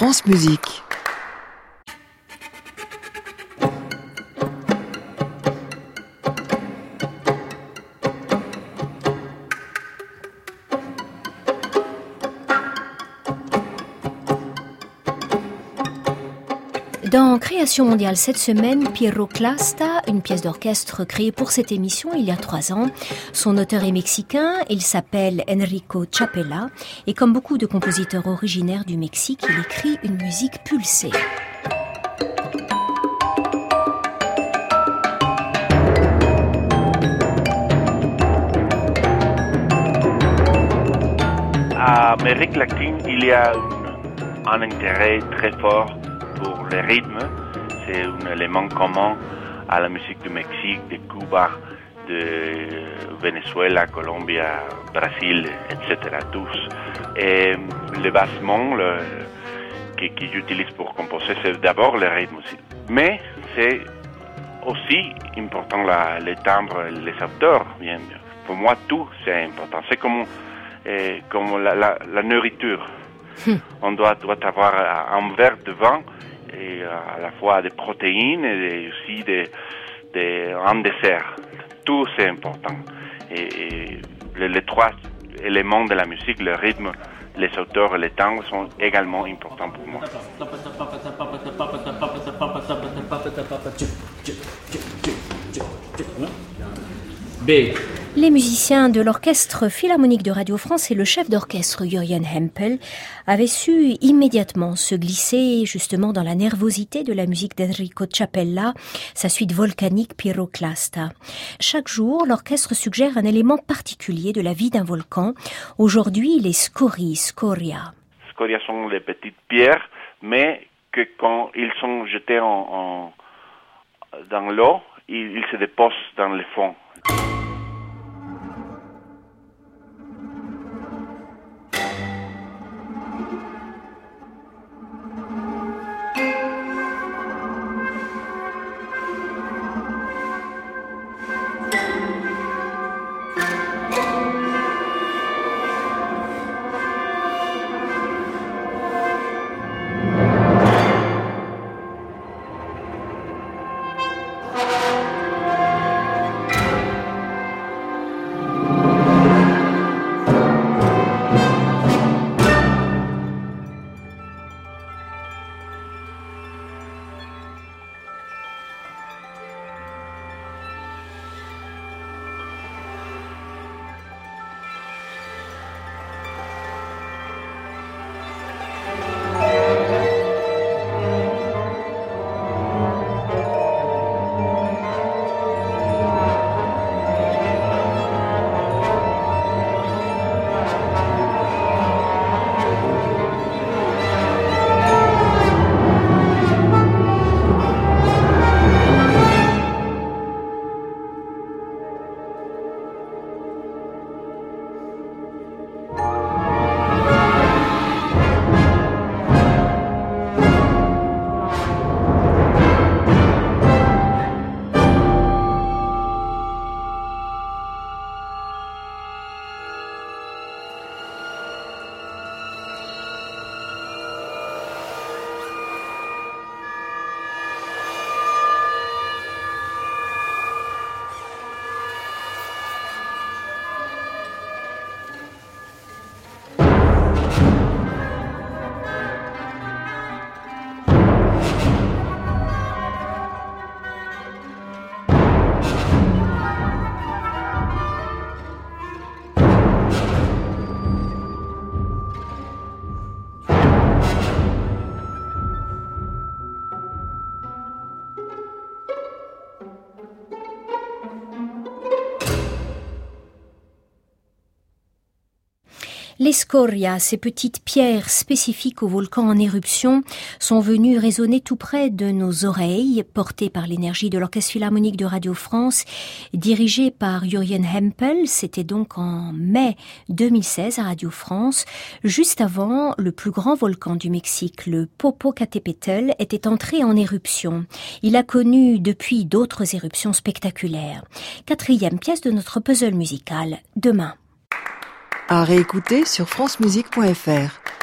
France Musique. Dans Création mondiale cette semaine, Piroclasta, une pièce d'orchestre créée pour cette émission il y a 3 ans. Son auteur est mexicain, il s'appelle Enrico Chapela et comme beaucoup de compositeurs originaires du Mexique, il écrit une musique pulsée. À Amérique latine, il y a un intérêt très fort pour les rythmes. C'est un élément commun à la musique du Mexique, de Cuba, de Venezuela, Colombie, Brésil, etc. tous. Et le bassement que j'utilise pour composer, c'est d'abord le rythme aussi. Mais c'est aussi important les timbres, les auteurs. Bien. Pour moi, tout c'est important. C'est comme la nourriture. On doit avoir un verre de vin et à la fois des protéines et aussi un dessert. Tout c'est important. Et les 3 éléments de la musique, le rythme, les auteurs et les timbres sont également importants pour moi. B. Les musiciens de l'Orchestre Philharmonique de Radio France et le chef d'orchestre Jürgen Hempel avaient su immédiatement se glisser justement dans la nervosité de la musique d'Enrico Chapela, sa suite volcanique Piroclasta. Chaque jour, l'orchestre suggère un élément particulier de la vie d'un volcan. Aujourd'hui, les scories, scoria. Scoria sont les petites pierres, mais que quand ils sont jetés dans l'eau, ils se déposent dans le fond. Les scorias, ces petites pierres spécifiques au volcan en éruption, sont venues résonner tout près de nos oreilles, portées par l'énergie de l'Orchestre Philharmonique de Radio France, dirigé par Jürgen Hempel. C'était donc en mai 2016 à Radio France, juste avant le plus grand volcan du Mexique, le Popocatépetl, était entré en éruption. Il a connu depuis d'autres éruptions spectaculaires. 4e pièce de notre puzzle musical, demain. À réécouter sur francemusique.fr.